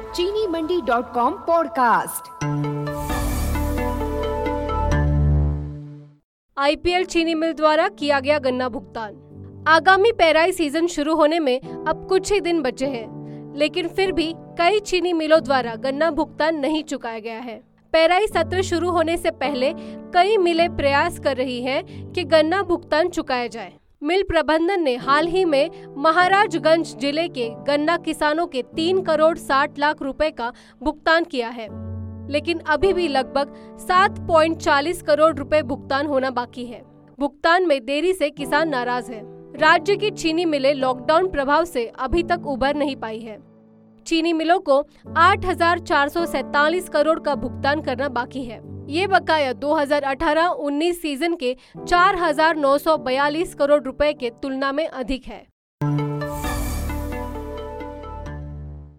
चीनीमंडी.com podcast. IPL चीनी मिल द्वारा किया गया गन्ना भुगतान। आगामी पेराई सीजन शुरू होने में अब कुछ ही दिन बचे हैं, लेकिन फिर भी कई चीनी मिलों द्वारा गन्ना भुगतान नहीं चुकाया गया है। पेराई सत्र शुरू होने से पहले कई मिलें प्रयास कर रही हैं कि गन्ना भुगतान चुकाया जाए। मिल प्रबंधन ने हाल ही में महाराजगंज जिले के गन्ना किसानों के 3 करोड़ 60 लाख रुपए का भुगतान किया है, लेकिन अभी भी लगभग 7.40 करोड़ रुपए भुगतान होना बाकी है। भुगतान में देरी से किसान नाराज है। राज्य की चीनी मिलें लॉकडाउन प्रभाव से अभी तक उबर नहीं पाई है। चीनी मिलों को 8,447 करोड़ का भुगतान करना बाकी है। ये बकाया 2018-19 सीजन के 4,942 करोड़ रुपए के तुलना में अधिक है।